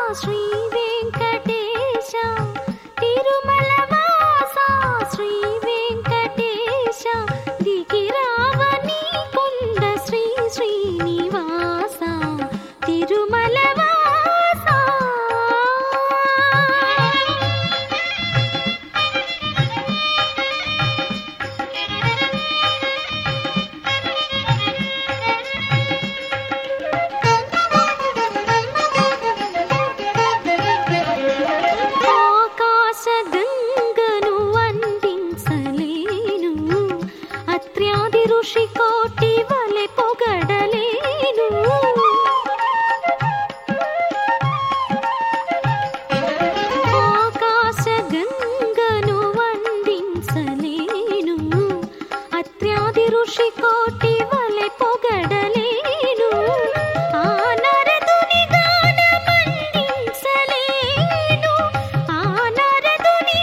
శ్రీ వెంకటేశ తిరుమల వాస శ్రీ వెంకటేశ దిగిరావని కొండ శ్రీ శ్రీనివాస తిరుమల వాస ఆకాశగంగను వందించలేను అత్ర్యాది ఋషి కోటి వలె పొగడలేను ఆకాశగంగను వందించలేను అత్ర్యాది ఋషి కోటి వలె పొగడలేను ఆ నరదుని గానమందించలేను ఆ నరదుని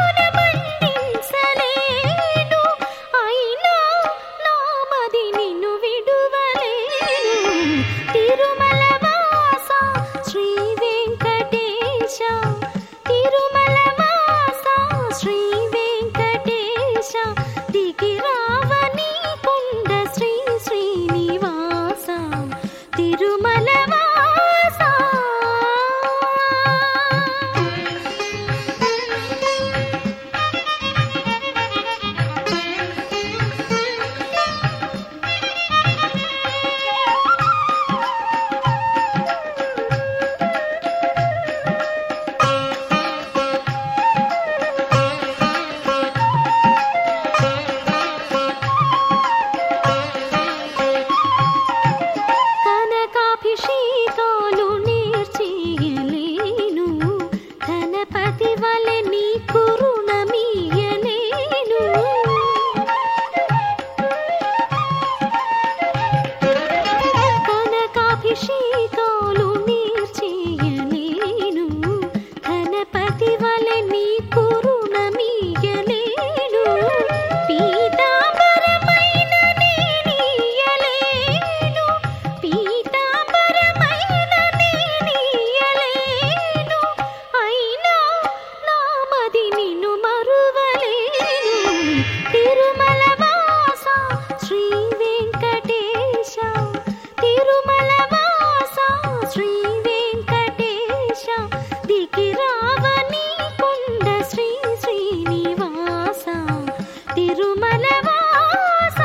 గానమందించలేను అయినా నామది నిన్ను విడువలేను తిరుమల వాస శ్రీ వెంకటేశ తిరుమల వాస శ్రీ వెంకటేశ దిగిరావని కొండ శ్రీ శ్రీనివాస తిరుమల వాస కనకాభిషేకాలు నేర్చేయలేను ధనపతి వలె నీకు రుణమియ్యలేను కనకాభిషేకాలు నేర్చేయలేను ధనపతి వలె నీకు రుణమియ్యలేను పీతాంబరమైన నేనియ్యలేను పీతాంబరమైన నేనియ్యలేను అయినా నామది నిన్ను మరువలేను తిరుమల వాస శ్రీ వెంకటేశ తిరుమల వాస శ్రీ వెంకటేశ దిగిరావని కొండ శ్రీ శ్రీనివాస తిరుమల వాస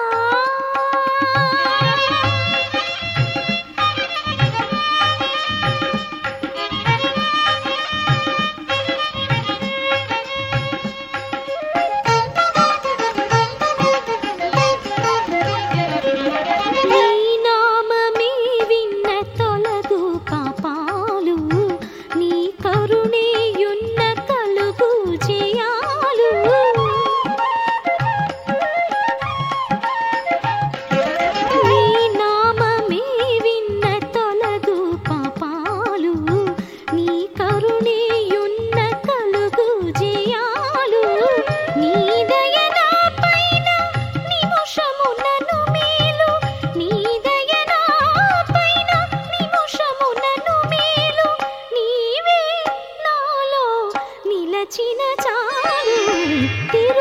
నీ నామమే విన్న తొలగు పాపాలు నీ కరుణేయున్న కలుగు జయాలు నీ నామమే విన్న తొలగు పాపాలు నీ కరుణేయున్న కలుగు జయాలు నీ దయ నాపైన నిముషమునను మేలు నీ దయ నాపైన నిముషమునను మేలు నీవే నాలో నిలచిన చాలు